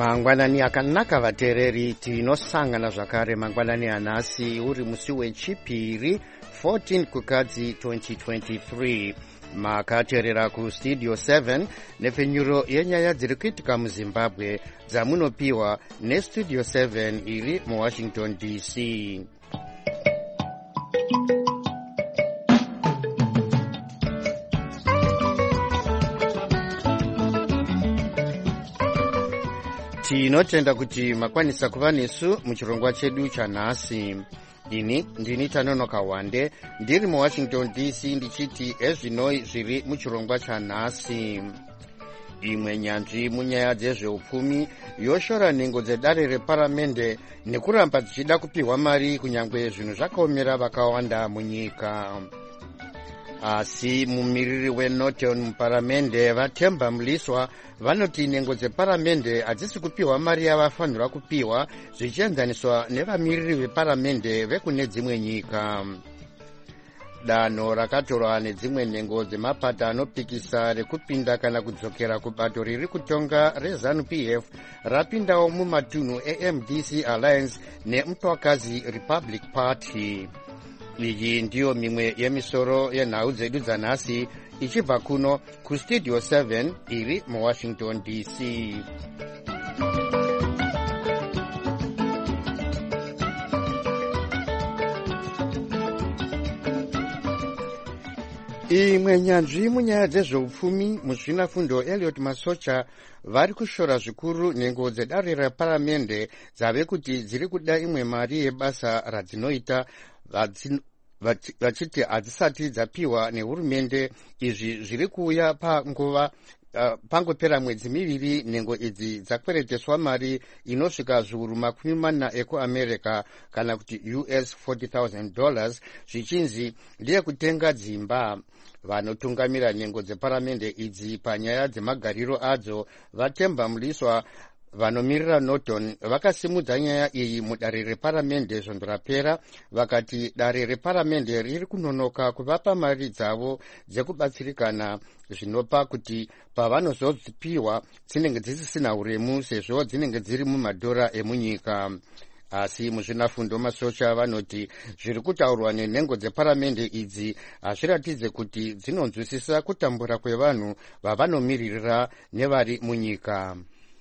Mangwanani akanaka vatereri, tinosangana zvakare mangwanani anhasi uri musi wechipiri 14 kukadzi 2023. Makateerera kustudio 7 nepfenyuro yenyaya dziri kuitika muZimbabwe dzamunopiwa nestudio 7 iri muWashington DC. Tinotenda kuti makwanisa kuva nesu muchirongwa chedu chanhasi. Ini ndini Tanonoka Wande ndiri muWashington DC ndichiti ezvinoi zviri muchirongwa chanhasi. Imwe nyanzvi munyaya dzezveupfumi yoshora nhengo dzedare reparamende nekuramba dzichida kupiwa mari kunyangwe zvinhu zvakaomera vakawanda munyika. Asi mumiriri weNorton muparamende vaTemba Mliswa vanoti nhengo dzeparamende hadzisi kupiwa mari yavafanirwa kupiwa zvichienzaniswa nevamiriri veparamende vekune dzimwe nyika. Danho rakatorwa nedzimwe nhengo dzemapato anopikisa rekupinda kana kudzokera kubato riri kutonga reZANU-PF rapindawo mumatunhu eMDC Alliance neMutwakazi Republic Party. Iyi ndiyo mimwe yemisoro yenhau dzedu dzanhasi ichibva kuno kustudio 7 iri muWashington DC. Imwe nyanzvi munyaya dzezveupfumi muzvinafundo Elliot Masocha vari kushora zvikuru nhengo dzedare reparamende dzave kuti dziri kuda imwe mari yebasa radzinoita vachiti hadzisati dzapiwa nehurumende. Izvi zviri kuuya pangopera mwedzi miviri nhengo idzi dzakwereteswa mari inosvika zviuru makumi mana ekuAmerica kana kuti US $40,000 zvichinzi ndeyekutenga dzimba. Vanotungamira nhengo dzeparamende idzi panyaya dzemagariro adzo vaTemba Mliswa vanomirira Norton vakasimudza nyaya iyi mudare reparamende svondo rapera, vakati dare reparamende riri kunonoka kuvapa mari dzavo dzekubatsirikana, zvinopa kuti pavanozodzipiwa dzinenge dzisisina uremu sezvo dzinenge dziri mumadhora emunyika. Asi muzvinafundo Masocha vanoti zviri kutaurwa nenhengo dzeparamende idzi hazviratidze kuti dzinonzwisisa kutambura kwevanhu vavanomiririra nevari munyika.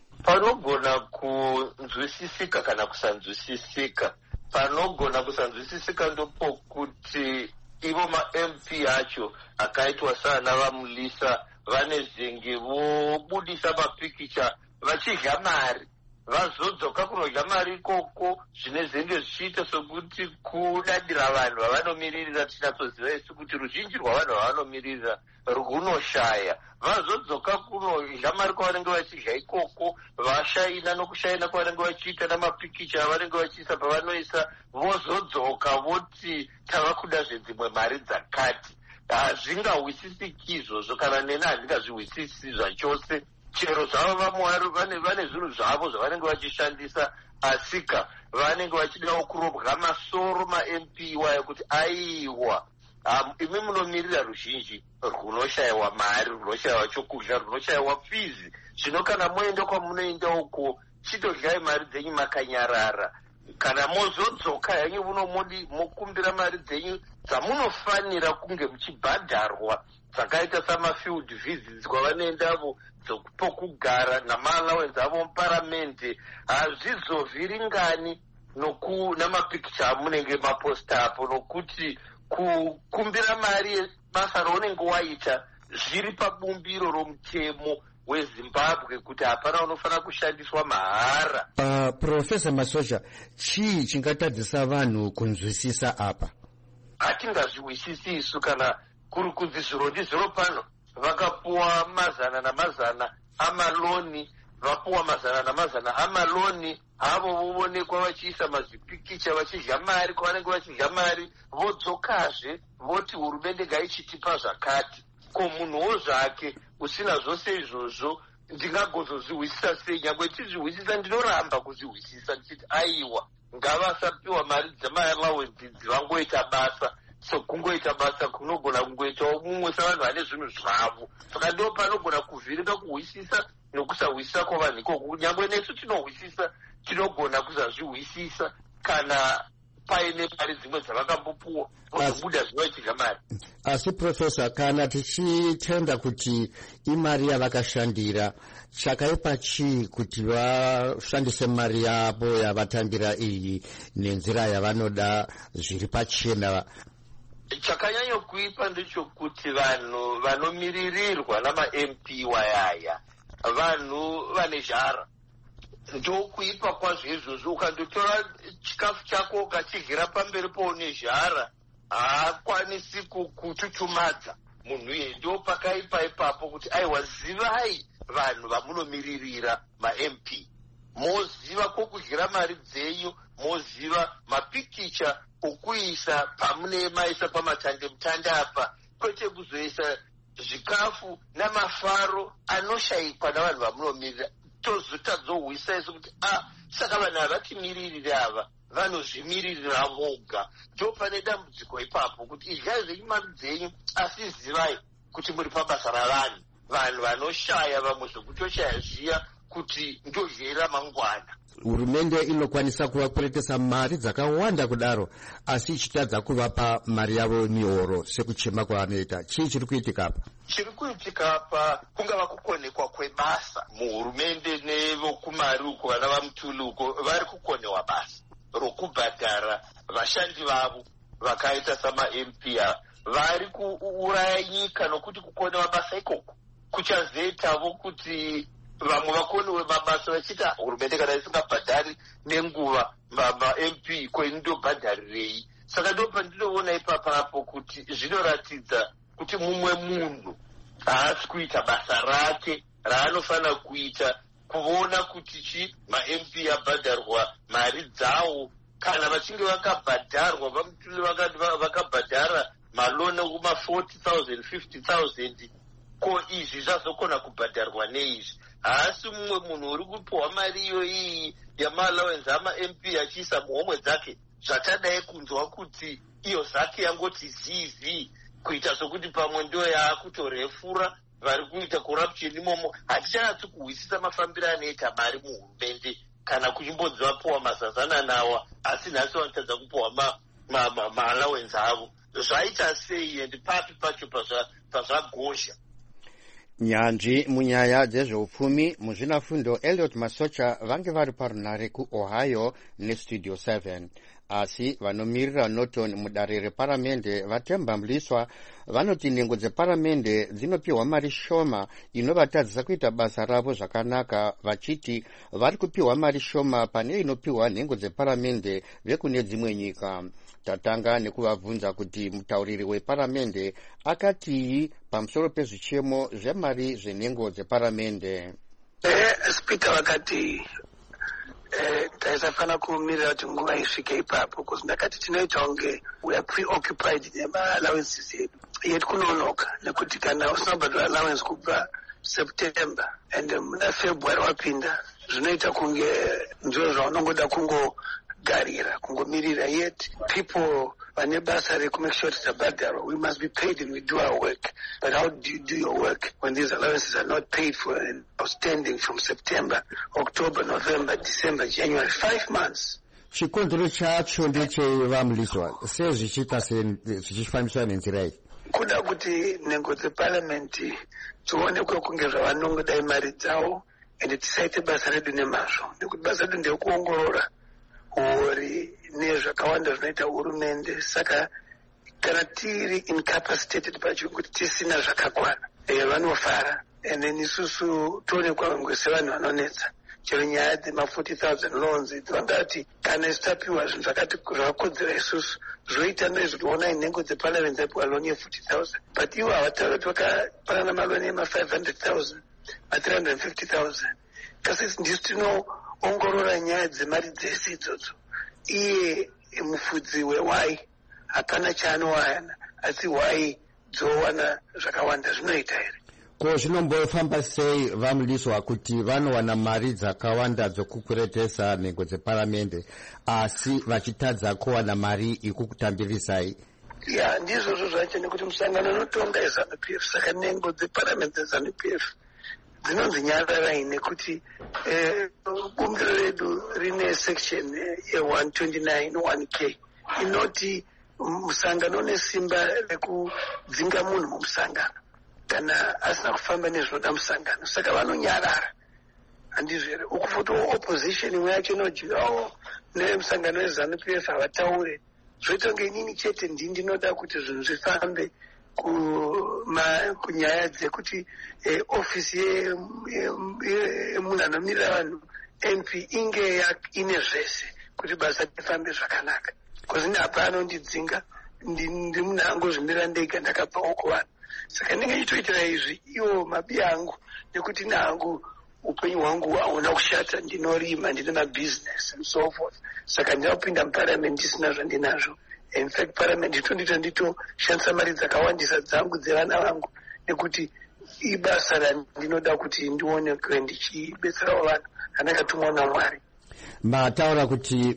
Panogona kunzwisisika kana kusanzwisisika. Panogona kusanzwisisika ndopokuti ivo ma-MP acho akaitwa sana vaMulisa vane zenge vobudisa mapikicha vachidya mari, vazodzoka kunodya mari ikoko, zvine zenge zvichiita sokuti kudadira vanhu vavanomiririra. Tinatsoziva isu kuti ruzhinji rwavanhu vavanomiririra runoshaya. Vazodzoka kunodya mari kwavanenge vachidya ikoko, vashaina nokushaina kwavanenge vachiita namapikicha avanenge vachiisa pavanoisa, vozodzoka voti tava kuda zvedzimwe mari dzakati. Hazvingahwisisiki izvozvo, kana neni handingazvihwisisi zvachose. Chero zvavo vane zvinhu zvavo zvavanenge vachishandisa, asika vanenge vachidawo kurobwa masoro ma-MP waya kuti aiwa, imi munomirira ruzhinji runoshayiwa mari, runoshayiwa chokudya, runoshayiwa fizi. Zvino kana moenda kwamunoenda uko, chitodyai mari dzenyu makanyarara. Kana mozodzoka henyu muno mokumbira mari dzenyu dzamunofanira kunge muchibhadharwa, dzakaita samafield visits kwavanoendavo, dzokupokugara namaallowances avo muparamende. Hazvizovhiringani namapikicha amunenge maposta apo, nokuti kukumbira mari basa raunenge waita zviri pabumbiro romutemo weZimbabwe kuti hapana unofanira kushandiswa mahara. Profesa Masocha, chii chingatadzisa vanhu kunzwisisa apa? Hatingazvihwisisi isu kana kuri kunzi zviro ndizviro pano. Vakapuwa mazana namazana amaloni, vapuwa mazana namazana amaloni, havo voonekwa vachiisa mazvipikicha vachidya mari kwavanenge vachidya mari, vodzokazve voti hurumende ngaichitipa zvakati. Ko munhuwo zvake usina zvose izvozvo ndingagozozvihwisisa sei? Nyangwe tichizvihwisisa ndinoramba kuzvihwisisa ndichiti aiwa, ngavasapiwa mari dzemaallowance vangoita basa. So kungoita basa kunogona kungoitawo mumwe savanhu vane zvinhu zvavo. Saka ndo panogona kuvhiringa kuhwisisa nokusahwisisa kwavanhu ikoko. Nyangwe nesu tinohwisisa, tinogona kusazvihwisisa kana paine mari dzimwe dzavakambopuwa vozobuda zvinoitika mari. Asi Profesa, kana tichitenda kuti imari yavakashandira, chakaipa chii kuti vashandise mari yavo yavatambira iyi nenzira yavanoda zviri pachena? Chakanyanya kuipa ndechokuti vanhu vanomiririrwa nama-MP wayaya vanhu vane zhara. Ndokuipa kwazvo izvozvo. Ukandotora chikafu chako ukachigira pamberi poune zhara, haakwanisi kututumadza munhu iye. Ndo pakaipa ipapo kuti aiwa, zivai vanhu vamunomiririra ma-MP, moziva kokudyira mari dzenyu, moziva mapikicha okuisa pamunemaisa pamatandemutande apa, kwete kuzoisa zvikafu namafaro anoshayikwa navanhu vamunomirira. Tozotadzohwisa isu kuti saka vanhu havatimiriri ava vanozvimiririra voga. Ndo pane dambudziko ipapo kuti idyai zvenyu mari dzenyu, asi zivai kuti muri pabasa ravanhu, vanhu vanoshaya, vamwe zvokutoshaya zviya kuti ndozvera mangwana. Hurumende inokwanisa kuvakweretesa mari dzakawanda kudaro, asi ichitadza kuvapa mari yavo mihoro sekuchema kwavanoita. Chii chiri kuitika apa? Chiri kuitika apa kungava kukonekwa kwebasa muhurumende nevokumari uko, vana vaMutuli uko vari kukonewa basa rokubhadhara vashandi vavo vakaita sama-MP vari kuuraya nyika, nokuti kukonewa basa ikoko kuchazoitavo kuti vamwe vakonewe mabasa vachita hurumende kana isingabhadhari nenguva ma-MP kwenindobhadharirei. Saka ndo pandinoona ipapapo kuti zvinoratidza kuti mumwe munhu haasi kuita basa rake raanofanira kuita, kuona kuti ma-MP abhadharwa mari dzawo. Kana vachinge vakabhadharwa, vaMutuli vakabhadhara malona kuma40,000 50,000, ko izvi zvazokona kubhadharwa neizvi. Haasi mumwe munhu uri kupiwa mari iyoyi yama-allowance ama-MP achiisa muhomwe dzake, zvatadai kunzwa kuti iyo zake yangoti zizi, kuita sokuti pamwe ndo yaakutorefura vari kuita corruption imomo. Hatichanatsi kuhwisisa mafambiro anoita mari muhurumende kana kuchimbodzivapiwa mazazana nawa, asi nhasi vanotadza kupiwa ma-allowance avo. Zvaita sei and papi pacho pazvagozha? Nyanzvi munyaya dzezveupfumi muzvinafundo Elliot Masocha vange vari parunare kuOhio neStudio 7. Asi vanomirira Norton mudare reparamende vaTemba Mliswa vanoti nhengo dzeparamende dzinopiwa mari shoma inovatadzisa kuita basa ravo zvakanaka, vachiti vari kupiwa mari shoma pane inopiwa nhengo dzeparamende vekune dzimwe nyika. Tatanga nekuvabvunza kuti mutauriri weparamende akatii pamusoro pezvichemo zvemari zvenhengo dzeparamende. Spika vakati taisafana kumirira kuti nguva isvike ipapo, because ndakati tinoita kunge we are preoccupied nema-allowances edu yeti kunonoka, nekuti kana usina kubhadhara allowance kubva September and muna February wapinda, zvinoita kunge nzvimbo zvaunongoda kungogarira kungomirira. Yet people vane basa rekumake sure tabhadharwa, we must be paid and we do our work. But how do you do your work when these allowances are not paid for and outstanding from September, October, November, December, January, 5 months? Chikonzero chacho ndechevamliswa sezvichiita zvichifambiswa nenzira iyi. Kuda kuti nhengo dzeparliamenti dzionekwe kunge zvavanongoda mari dzawo ende tisaite basa redu nemazvo, nekuti basa redu ndekuongorora uri nezvakawanda zvinoita hurumende. Saka kana tiri incapacitated pachirungu kuti tisina zvakakwana, vanofara and then isusu toonekwa kunge sevanhu vanonetsa. Chero nyaya dzema40,000 loans vangati kana isu tapiwa zvinhu zvakati zvakakodzera isusu zvoita ndezvoti onai nhengo dzeparliament dzaipiwa loan ye40,000, but ivo havataura kuti vakapanana maloni ema500,000 ma350,000. Kasi ndisu tinoongorora nyaya dzemari dzese idzodzo. Iye mufudzi wewai hapana chaanowana, asi wai dzowana zvakawanda zvinoita here? Ko zvinombofamba sei vamliswa kuti vanowana mari dzakawanda dzokukweretesa nhengo dzeparamende asi vachitadza kuwana mari ikukutambirisai? Ya ndizvozvo zvacho, nekuti musangano unotonga eZANU-PF, saka nhengo dzeparamende dzeZANU-PF dzinonzi nyararai nekuti bumbiro redu rine section ye129 1k inoti musangano une simba rekudzinga munhu mumusangano kana asina kufamba nezvinoda musangano, saka vanonyarara. Handizvo here? Ukufuti opposition imwe yacho inodyirawo nemusangano weZANU-PF havataure, zvoita kunge inini chete ndinoda kuti zvinhu zvifambe kunyaya dzekuti ofisi yemunhu anomirira vanhu MP inge ine zvese kuti basa rifambe zvakanaka. Kozini hapa anondidzinga, ndiri munhu angozvimirira ndega ndakabvawo kuvanhu. Saka ndinge ndichitoitira izvi iwo mabi angu, nekuti nangu upenyu hwangu hauna kushata, ndinorima, ndine mabhizinesi and so forth. Saka ndinopinda muparliament ndisina zvandinazvo. In fact, parliament nditoshandisa mari dzakawandisa dzangu dzevana vangu, nekuti ibasa randinoda kuti ndionekwe ndichibetserawo vanhu andakatumwa naMwari. Mataura kuti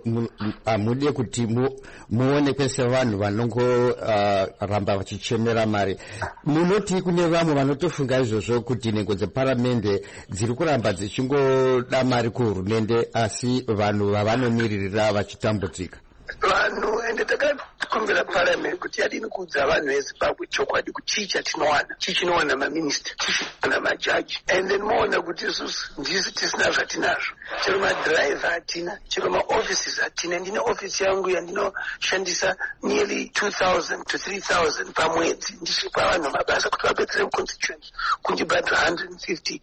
mude kuti muonekwe sevanhu vanongoramba vachichemera mari. Munoti kune vamwe vanotofunga izvozvo kuti nhengo dzeparamende dziri kuramba dzichingoda mari kuhurumende, asi vanhu vavanomiririra vachitambudzika. Vanhu ende takakumbira parliament kuti yadini kuudza vanhu veZimbabwe chokwadi kuti chii chatinowana, chii chinowana maminista, chii chinowana majaji, and then moona kuti isusu ndisi tisina zvatinazvo. Chero madhiraivha hatina, chero maoffices hatina. Ndine ofisi yangu yandinoshandisa nearly 2,000 to 3,000 pamwedzi ndichipa vanhu mabasa kuti vabetsere muconstituents, kundibhadhira $150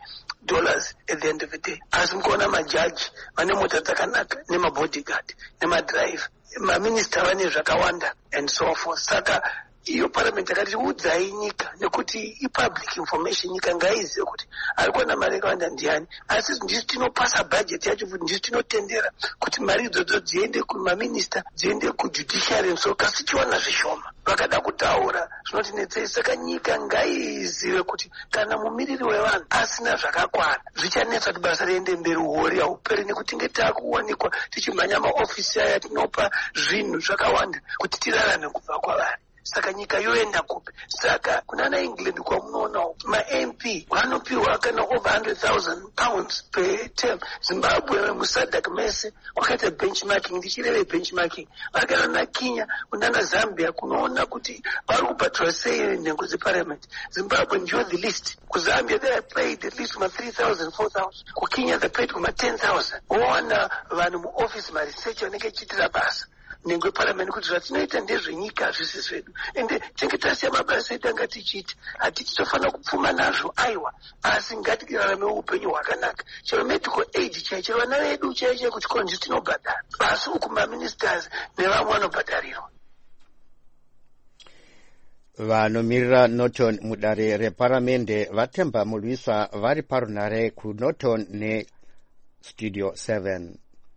at the end of the day. Asi mukaona majaji vane mota dzakanaka nemabodyguard nemadhiraivha, maminista vane zvakawanda and so forth. Saka iyo parliament yakati udzai nyika, nekuti ipublic information, nyika ngaizive kuti ari kuwana mari yakawanda ndiani, asi ndisi tinopasa budget yacho, futi ndisi tinotendera kuti mari idzodzo dziende kumaminista, dziende kujudiciary, so kasi tichiwana zvishoma. Vakada kutaura zvinotinetsei. Saka nyika ngaizive kuti kana mumiriri wevanhu asina zvakakwana, zvichanetsa kuti basa riende mberi, uhori hauperi, nekuti tinge takuwanikwa tichimhanya maofisi aya tinopa zvinhu zvakawanda kuti tirarame kubva kwavari. Saka nyika yoenda kupi? Saka kunana England kwamunoona ma-MP vanopiwa kana over 100,000 pounds per term. Zimbabwe muSadak mese kwakaita benchmarking, ndichireve benchmarking. Vakana na Kenya, kunana Zambia, kunoona kuti vari kubhadhara sei nhengo dzeparliament. Zimbabwe ndiyo the least. KuZambia they are paid at least 3,000 4,000. KuKenya they paid 10,000. Woona vanhu muoffice maresearch vanenge chiitira basa nhengo yeparliament kuti zvatinoita ndezvenyika hazvisi zvedu, ende tinge tasiya mabasa edu anga tichiti hatiti tofanira kupfuma nazvo, aiwa, asi ngatirarame upenyu hwakanaka. Chero medical aid chero vana vedu chaiche kuchikoro ndisi tinobhadhara, asi uku maministers nevamwe vanobhadharirwa. Vanomirira Norton mudare reparamende vatemba mulwisa vari parunare kuNorton neStudio 7.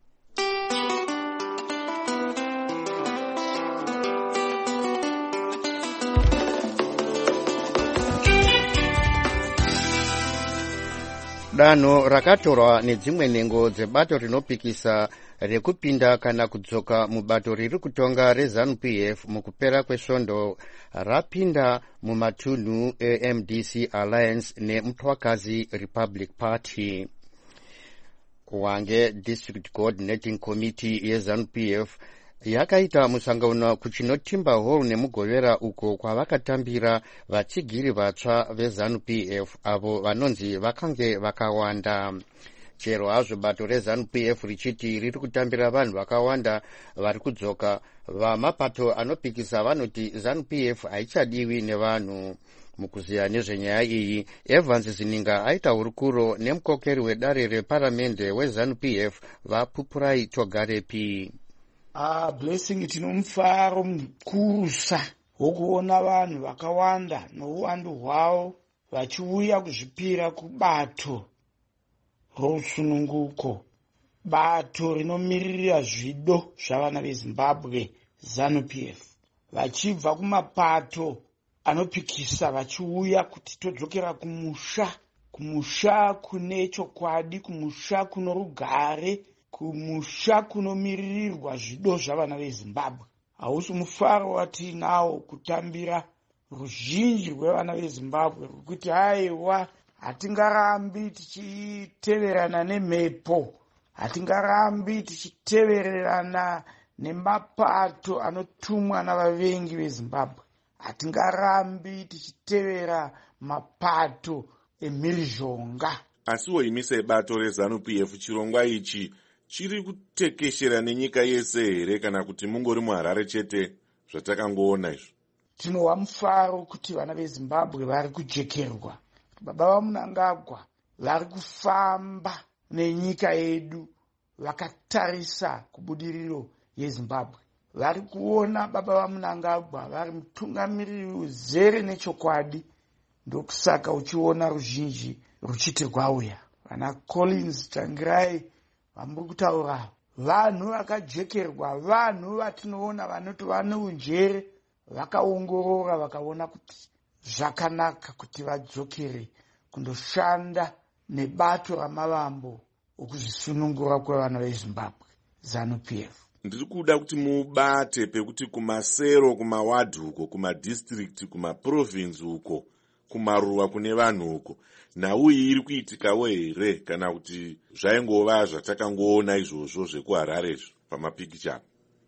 Danho rakatorwa nedzimwe nhengo dzebato rinopikisa rekupinda kana kudzoka mubato riri kutonga reZANU-PF mukupera kwesvondo rapinda mumatunhu eMDC Alliance neMutwakazi Republic Party. Wange District Coordinating Committee yeZANU-PF yakaita musangano kuchinotimba hall nemugovera uko kwavakatambira vatsigiri vatsva veZANU-PF avo vanonzi vakange vakawanda. Chero hazvo bato reZANU-PF richiti riri kutambira vanhu vakawanda vari kudzoka, vamapato anopikisa vanoti ZANU-PF haichadiwi nevanhu. Mukuziya nezvenyaya iyi, Evans Zininga aita hurukuro nemukokeri wedare reparamende weZANU-PF vaPupurai Togarepi. Blessing, tinomufaro mukurusa wokuona vanhu vakawanda nouwandu hwavo vachiuya kuzvipira kubato rosununguko, bato rinomiririra zvido zvavana veZimbabwe ZANU-PF, vachibva kumapato anopikisa vachiuya kuti todzokera kumusha kune chokwadi, kumusha kuno rugare, kumusha kunomiririrwa zvido zvavana veZimbabwe. Hausi mufaro watinawo kutambira ruzhinji rwevana veZimbabwe rwekuti aiwa hatingarambi tichiteverana nemhepo, hatingarambi tichitevererana nemapato anotumwa navavengi veZimbabwe, hatingarambi tichitevera mapato emhirizhonga. Asiwo imi sebato reZANU-PF chirongwa ichi chiri kutekeshera nenyika yese here kana kuti mungori muHarare chete zvatakangoona izvo? Tinowa mufaro kuti vana veZimbabwe vari kujekerwa. Baba vaMnangagwa vari kufamba nenyika yedu vakatarisa kubudiriro yeZimbabwe. Vari kuona baba vaMnangagwa vari mutungamiriri uzere nechokwadi, ndokusaka uchiona ruzhinji ruchiti rwauya. Vana Collins Tangirai vamuri kutaura vanhu vakajekerwa, vanhu vatinoona vanoti vane unjere, vakaongorora vakaona kuti zvakanaka kuti vadzokere kundoshanda nebato ramavambo okuzvisunungura kwevana veZimbabwe, ZANU-PF. Ndiri kuda kuti mubate pekuti kumasero, kumawadhi uko, kumadistrict, kumaprovinsi uko, kumaruwa kune vanhu uko, nhau iyi iri kuitikawo here kana kuti zvaingova zvatakangoona izvozvo zvekuHarare pamapikicha?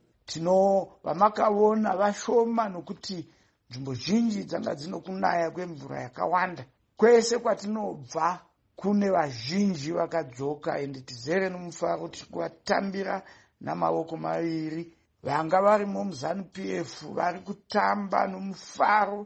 Vamakaona vashoma nokuti nzvimbo zhinji dzanga dzino kunaya kwemvura yakawanda. Kwese kwatinobva kune vazhinji vakadzoka, ende tizere nomufaro tikuvatambira namaoko maviri. Vanga varimo muZANU-PF vari kutamba nomufaro.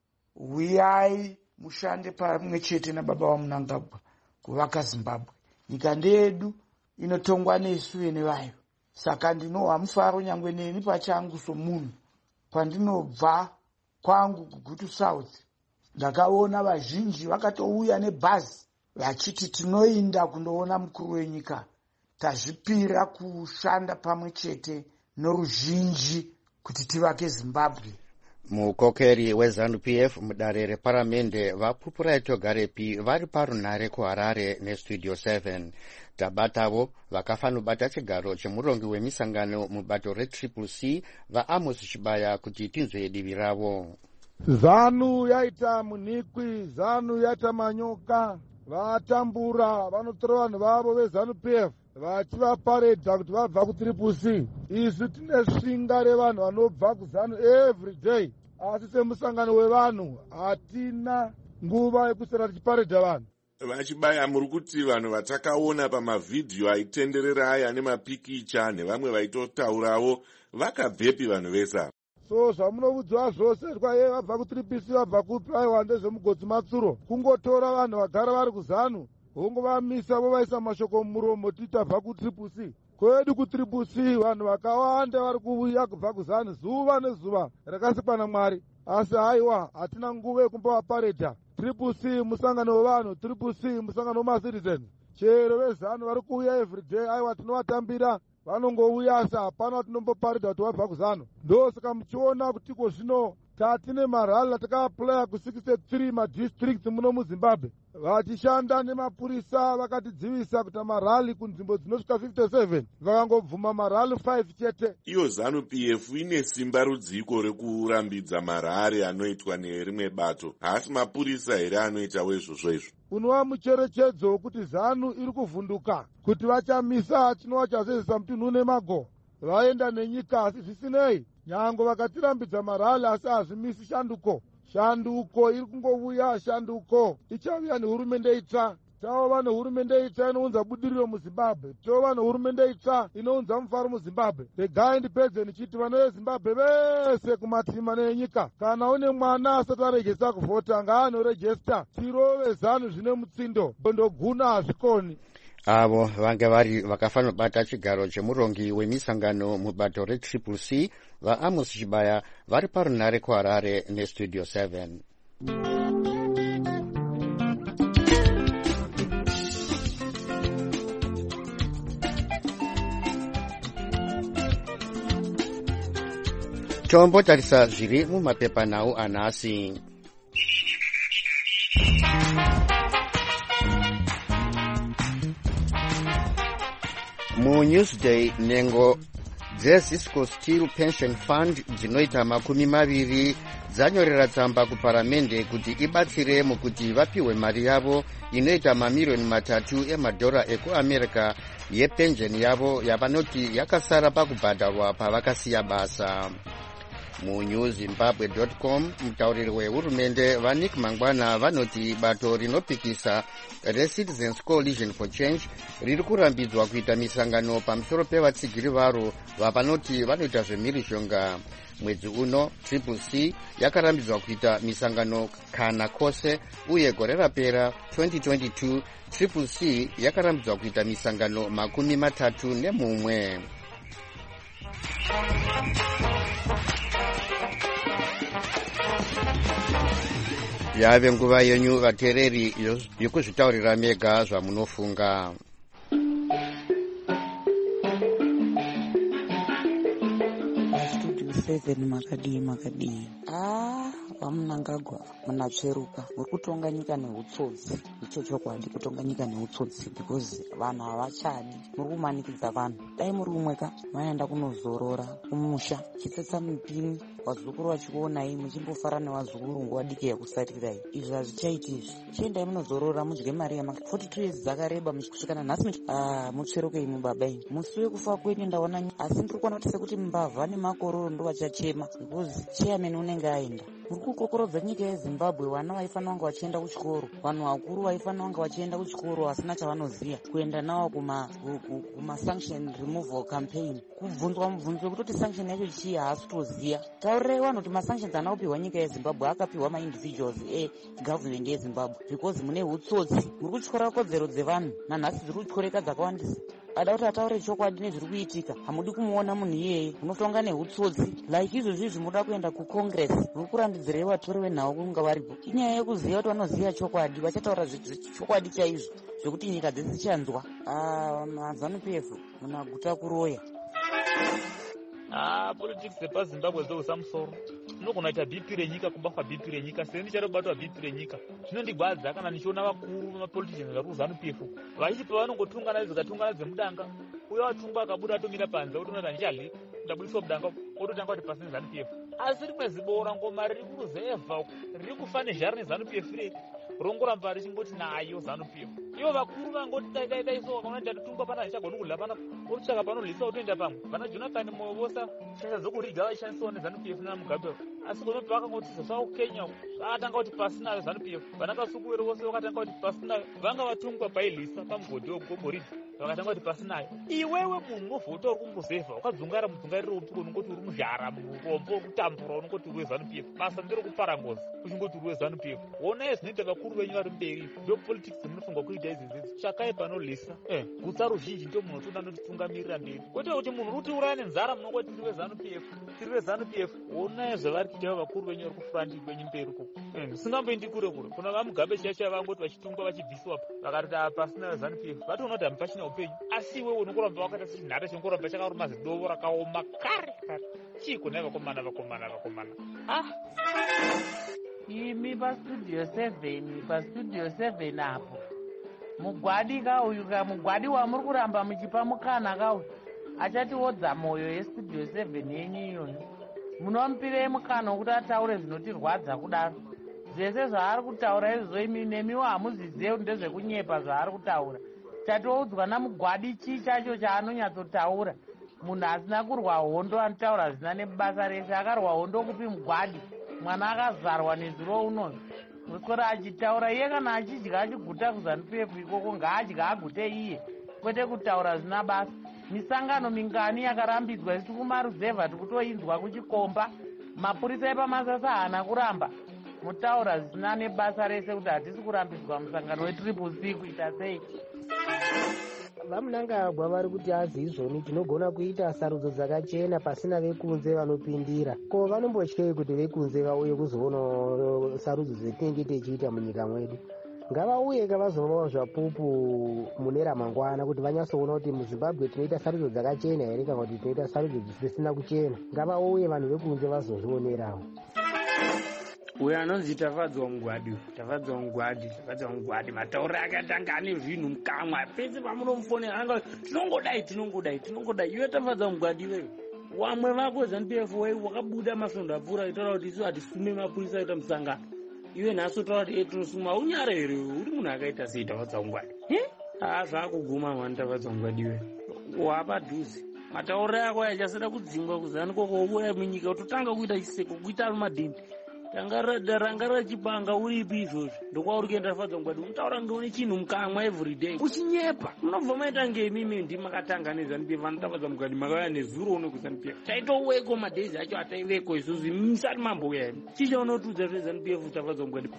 Uyai mushande pamwe chete nababa vaMnangagwa kuvaka Zimbabwe. Nyika ndeyedu inotongwa nesu nevayo. Saka ndinowa mufaro nyangwe neni pachangu somunhu. Pandinobva kwangu kuGutu South, ndakaona vazhinji vakatouya nebhazi vachiti tinoinda kundoona mukuru wenyika. Tazvipira kushanda pamwe chete noruzhinji kuti tivake Zimbabwe. Mukokeri weZANU-PF mudare reparamende vaPupurayi Togarepi vari parunhare kuHarare neStudio 7. Tabatavo vakafanobata chigaro chemurongi wemisangano mubato reCCC vaAmos Chibaya kuti tinzwe divi ravo. ZANU yaita munhikwi, ZANU yaita manyoka, vatambura vanotora vanhu vavo veZANU-PF vachivaparedza kuti vabva kuCCC. Isu tine svinga revanhu vanobva kuZANU every day, asi semusangano wevanhu hatina nguva yekusera tichiparedza vanhu. Vachibaya, muri kuti vanhu vatakaona pamavhidhiyo aitenderera aya nemapikicha nevamwe vaitotaurawo vakabvepi vanhu vese? So zvamunovudzwa zvose kwaye vabva kuCCC vabva kupi aiwa ndezvemugodzi matsuro, kungotora vanhu vagara vari kuZANU vongovamisa vovaisa mashoko mumuromo titabva kuCCC. Kwedu kuCCC vanhu vakawanda vari kuuya kubva kuZANU zuva nezuva rakasikwa naMwari, asi haiwa hatina nguva yekumbovaparedha. CCC musangano wevanhu, CCC musangano wemacitizens. Chero veZANU vari kuuya everyday, aiwa tinovatambira, vanongouya asi hapana tinomboparedha kuti vabva kuZANU. Ndosaka muchiona kuti ko zvino tatine marali atakaapulaya ku63 madistricts muno muZimbabwe. Vachishanda nemapurisa vakatidzivisa kuti marali kunzvimbo dzinosvika 57 vakangobvuma marali 5 chete. Iyo ZANU-PF ine simba rudziko rekurambidza marali anoitwa nerimwe bato, asi mapurisa here anoitawo izvozvo izvo. Unova mucherechedzo wekuti ZANU iri kuvhunduka kuti vachamisa chinova chazezesa mutunhu nemago vaenda nenyika, asi zvisinei nyango vakatirambidza marali asi hazvimisi shanduko. Shanduko iri kungouya, shanduko ichauya nehurumende itsva. Tova nehurumende itsva inounza budiriro muZimbabwe, tova nehurumende itsva inounza mufaro muZimbabwe. Regai ndipedze ndichiti vana veZimbabwe vese kumatima nenyika, kana une mwana asati aregesa kuvhota ngaanorejesta. Tirove ZANU zvine mutsindo, ndoguna hazvikoni. Avo vange vari vakafanobata chigaro chemurongi wemisangano mubato reCCC vaAmos Chibaya vari parunhare kuHarare neStudio 7. Tombotarisa zviri mumapepanhau anhasi. MuNewsday Nengo dzeZisco Steel Pension Fund dzinoita 20 dzanyorera tsamba kuparamende kuti ibatsire mukuti vapiwe mari yavo inoita mamiliyoni 3 emadhora ekuamerica yepensheni yavo yavanoti yakasara pakubhadharwa pavakasiya basa. muNewZimbabwe.com mutauriri wehurumende vaNick Mangwana vanoti bato rinopikisa reCitizens Coalition for Change riri kurambidzwa kuita misangano pamusoro pevatsigiri varo vavanoti vanoita zvemhirishonga. Mwedzi uno CCC yakarambidzwa kuita misangano kana kose, uye gore rapera 2022 CCC yakarambidzwa kuita misangano 31. Yave nguva yenyu vateereri yekuzvitaurira mega zvamunofunga. Studio 7 makadii. Vamunangagwa munatsveruka muri kutonga nyika nehutsotsi. Icho chokwadi, kutonga nyika nehutsotsi because vanhu havachadi. Muri kumanikidza vanhu. Dai muri umweka maenda kunozorora kumusha chitsetsa mipini, vazukuru vachikuonai muchimbofara nevazukuru nguva diki yakusarirai. Izvi hazvichaiti izvi. Chiendai munozorora mudye mari yamaka 42 years dzakareba muchikusvikana nhasi mutsveruke imi baba imi. Musi wekufa kwenyu ndaona, asi ndiri kuona kuti sekuti mbavha nemakororo ndo vachachema because chairman unenge aenda. Muri kukokorodza nyika yeZimbabwe. Vana vaifanira vanga vachienda kuchikoro, vanhu vakuru vaifanira vanga vachienda kuchikoro vasina chavanoziva, kuenda navo kuma-sanction removal campaign, kubvunzwa mubvunzo wekutoti sanction yacho chii haasi kutoziva. Taurirai vanhu kuti masanctions ana kupiwa nyika yeZimbabwe akapiwa ma-individuals egovernment yeZimbabwe because mune hutsotsi. Muri kutyora kodzero dzevanhu, nanhasi dziri kutyoreka dzakawandisa. Ada kuti ataure chokwadi nezviri kuitika. Hamudi kumuona munhu iyeye unotonga nehutsotsi like izvozvi munoda kuenda kucongress. Muri kurambidzirei vatori venhau kunga varipo. Inyaya yekuziva kuti vanoziva chokwadi, vachataura chokwadi chaizvo zvokuti nyika dzese dzichanzwa. maZANU-PF munaguta kuroya. Politics dzepaZimbabwe dzousamusoro. Tinogona kuita BP renyika, kubatwa BP renyika, seni ndichatobatwa BP renyika. Zvinondigwadza kana ndichiona vakuru vemapoliticians vari kuZANU-PF vachichi pavanongotungana dzikatungana dzemudanga, uye watungwa akabuda atomira panze otonoti ndichadli ndabudiswa mudanga ototanga kuti pasina ZANU-PF. Asi rimwe zibora ngoma riri kuruzevha riri kufa nezhari neZANU-PF rei rongoramba richingoti nayo ZANU-PF. Ivo vakuru vangoti dai so vakaona tatotungwa pana richagoni kudla pana otsvaka panolisa otoenda pamwe. Vana Jonathan Moyo vosa shasha dzokuriga vaishandisiwa neZANU-PF naMugabe. Asi kunopi vakangoti zvavo Kenya vakatanga kuti pasinayo ZANU-PF. Vana Kasukuwere vose vakatanga kuti pasinayo. Vanga vatungwa pailisa pamugodhi wegogoridha vakatanga kuti pasinayo. Iwewe munhu unovhota uri kumbuzevha wakadzungara mudzungariro upi unongoti uri muzhara murombo uri kutambura unongoti uri weZANU-PF. Basa ndiro kupara ngozi uchingoti uri weZANU-PF. Wonai zvinoita vakuru venyu vari mberi. Ndo politics munofunga kuita idzidzidzi. Tsvakai panolisa. Gutsa ruzhinji ndo munotoda notitungamirira mberi. Kwete kuti munhu uri kuuraya nenzara munongoti tiri weZANU-PF. Tiri weZANU-PF. Wonai zvavari kuita vakuru venyu vari kufrandi kwenyu mberi uko. Singamboendi kure kure. Kuna vaMugabe chaicha vangoti vachitungwa vachibviswa vakati pasina ZANU-PF. Vatoona kuti hamupachina upenyu. Asi iwewe unokuramba wakaita sechinhare chingoramba chakaruma zidovo rakaoma kare. Chii kunai vakomana. Imi pastudio 7 apo mugwadi kauyu mugwadi wamuri kuramba muchipa mukana kauyu achatiodza mwoyo yestudio 7 yenyu iyoyo. Munomupirei mukana wekuti ataure zvinotirwadza kudaro. Zvese zvaari kutaura izvo imi nemiwo hamuzizive kuti ndezvekunyepa zvaari kutaura. Tatoudzwa namugwadi chii chacho chaanonyatsotaura. Munhu asina kurwa hondo anotaura zvina nebasa rese. Akarwa hondo kupi mugwadi? Mwana akazvarwa nezuro unono uswera achitaura iye. Kana achidya achiguta kuZANU-PF ikoko ngaadya agute iye, kwete kutaura zvina basa. Misangano mingani yakarambidzwa isi kumaruzevha tikutoinzwa kuchikomba. Mapurisa epamasasa haana kuramba. Mutaura zvisina nebasa rese kuti hatisi kurambidzwa musangano weCCC kuita sei. Vamunangagwa vari kuti azi izvoni tinogona kuita sarudzo dzakachena pasina vekunze vanopindira. Ko vanombotyei kuti vekunze vauye kuzoona sarudzo dzetinenge tichiita munyika mwedu? Ngavauye vazovawo zvapupu mune ramangwana kuti vanyatsoona kuti muZimbabwe tinoita sarudzo dzakachena here kana kuti tinoita sarudzo dzisina kuchena. Ngavauye vanhu vekunze vazozvionerawo. Uyo anonzi Tafadzwa Mugwadi mataura akatanga ane zvinhu mukamwa pese pamunomufonera anga tinongodai iwe Tafadzwa Mugwadi wewe wamwe vako ZANU-PF wakabuda masvondo apfuura itaura kuti isu hatisume mapurisa aita musangano. Iwe nhasi utaura kuti tinosuma unyara here uri munhu akaita sei Tafadzangwadi. Zvakuguma mani Tafadzangwadi iwe. Wapadhuze. Matauriro ako achasada kudzingwa kuzani kwakauya munyika kutotanga kuita chiseko kuita ari madhini. Ranga rachipanga uripi izvozvo ndokwauri kuenda Tafadzangwadi unotaura ndione chinhu mukamwa everyday uchinyepa. Munobva maita ngeimimi ndimakatanga neZANU-PF vanotafadzamugadi makauya nezuro uno kuZANU-PF taitoweko madhezi acho ataiveko isusu misati mambouya imi chichaunotudza zveZANU-PF Tafadzamugadi.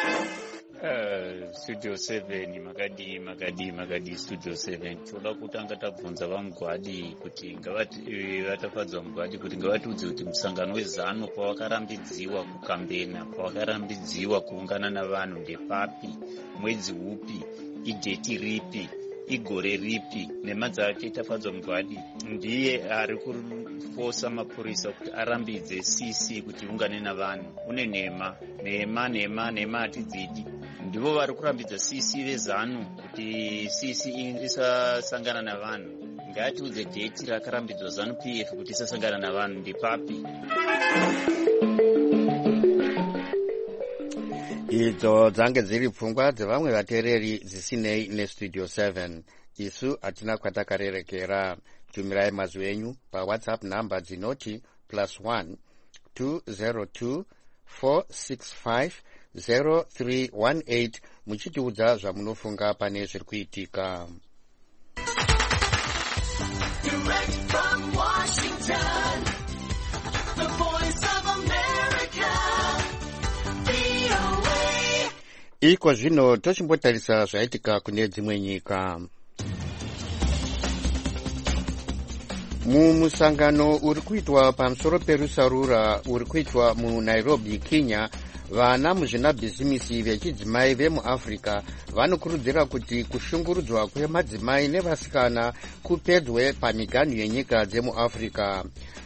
Studio 7 makadi Studio 7 toda kutanga tabvunza vamugwadi kuti vatafadza mugwadi kuti ngavatiudze kuti musangano weZANU pawakarambidziwa kukambena pawakarambidziwa kuungana navanhu ndepapi, mwedzi upi, idheti ripi, igore ripi, nhema dzake Tafadzwa Mugwadi ndiye ari kufosa mapurisa kuti arambidze CC kuti ungane navanhu. Une nhema hatidzidi. Ndivo vari kurambidza CC veZANU kuti CC isasangana navanhu. Ngatiudze dheti rakarambidzwa ZANU-PF kuti isasangana navanhu ndepapi. Idzo dzange dziri pfungwa dzevamwe vateereri dzisinei neStudio 7. Isu hatina kwatakarerekera. Tumirai mazwi enyu paWhatsApp namba dzinoti +1 202 465 0318 muchitiudza zvamunofunga pane zviri kuitika. Direct from Washington, the voice of America, VOA. Iko zvino tochimbotarisa zvaitika kune dzimwe nyika. Mumusangano uri kuitwa pamusoro perusarura uri kuitwa muNairobi, Kenya, vana muzvinabhizimisi vechidzimai vemuAfrica vanokurudzira kuti kushungurudzwa kwemadzimai nevasikana kupedzwe pamiganhu yenyika dzemuAfrica.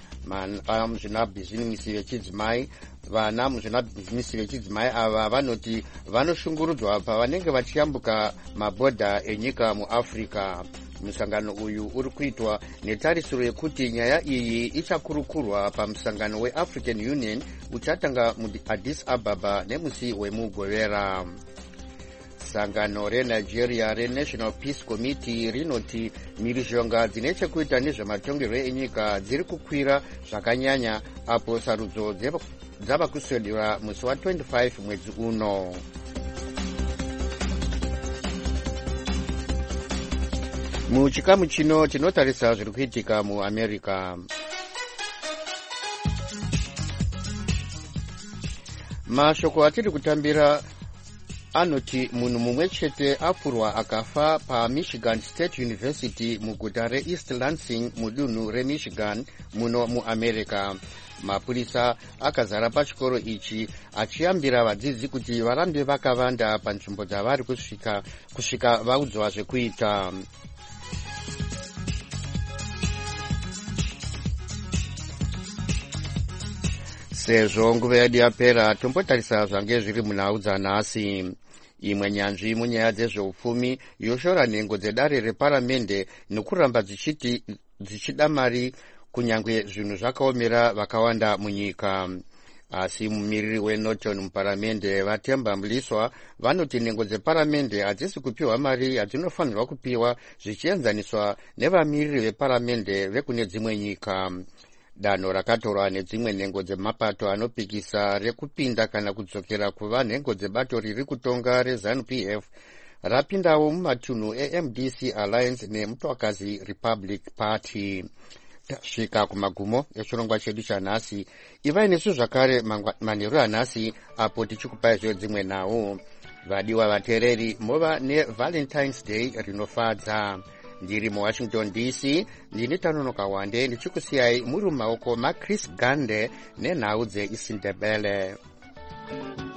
Vana muzvinabhizimisi vechidzimai ava vanoti vanoshungurudzwa pavanenge vachiyambuka mabhodha enyika muAfrica. Musangano uyu uri kuitwa netarisiro yekuti nyaya iyi ichakurukurwa pamusangano weAfrican Union uchatanga muAddis Ababa nemusi wemugovera. Sangano reNigeria reNational Peace Committee rinoti mhirizhonga dzine chekuita nezvematongerwo enyika dziri kukwira zvakanyanya apo sarudzo dzava kuswedera musi wa25 mwedzi uno. Muchikamu chino tinotarisa zviri kuitika muAmerica. Mashoko atiri kutambira anoti munhu mumwe chete apfurwa akafa paMichigan State University muguta reEast Lansing mudunhu reMichigan muno muAmerica. Mapurisa akazara pachikoro ichi achiyambira vadzidzi kuti varambe vakavanda panzvimbo dzavari kusvika vaudzwa zvekuita. Sezvo nguva yedu yapera tombotarisa zvange zviri munhau dzanhasi. Imwe nyanzvi munyaya dzezveupfumi yoshora nhengo dzedare reparamende nekuramba dzichida mari kunyange zvinhu zvakaomera vakawanda munyika. Asi mumiriri weNorton muparamende Vatemba Mliswa vanoti nhengo dzeparamende hadzisi kupiwa mari yadzinofanirwa kupiwa zvichienzaniswa nevamiriri veparamende vekune dzimwe nyika. Danho rakatorwa nedzimwe nhengo dzemapato anopikisa rekupinda kana kudzokera kuva nhengo dzebato riri kutonga reZANU-PF rapindawo mumatunhu eMDC Alliance nemutwakazi Republic Party. Tasvika kumagumo echirongwa chedu chanhasi. Ivai nesu zvakare manheru anhasi apo tichikupai dzimwe nhau. Vadiwa vateereri, mova neValentine's Day rinofadza. Ndiri muWashington DC, ndini Tanonoka Wande ndichikusiyai muri mumaoko maChris Gande nenhau dzeIsindebele.